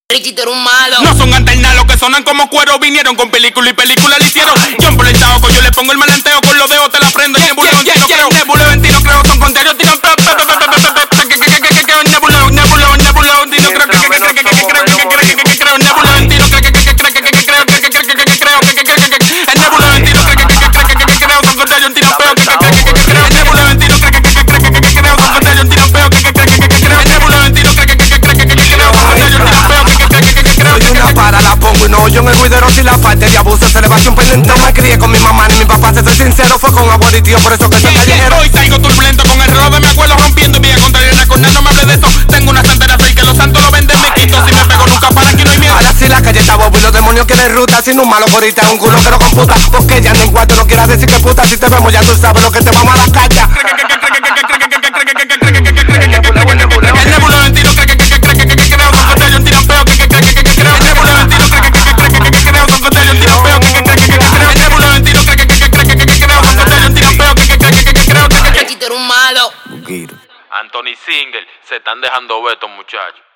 Richito era un malo. No son antenas, los que sonan como cuero. Vinieron con película y película le hicieron. Yo por el chavo, yo le pongo el malenteo. Con los dedos te la prendo. Y nebuleo en ti no creo. Nebuleo en ti no creo. Son contrarios, tiran nebuleo en ti no creo. Nebuleo en ti no creo. Yo en el juidero si la falta de abuso se le va a un pendiente. No me crié con mi mamá ni mi papá, te soy sincero, fue con amor y tío, por eso que soy callejero. Hoy salgo turbulento con el reloj de mi abuelo rompiendo. Vía contraria con él, no me hable de eso. Tengo una santera fake que los santos lo venden. Me quito si me pego nunca para aquí no hay miedo. Ahora sí la calle está bobo y los demonios quieren ruta. Sin un malo gorita, un culo que no computa. Porque ya no en cuarto no quieras decir que puta. Si te vemos ya tú sabes lo que te vamos a la cacha. Richito era un malo. Anthony Single, se están dejando ver estos muchachos.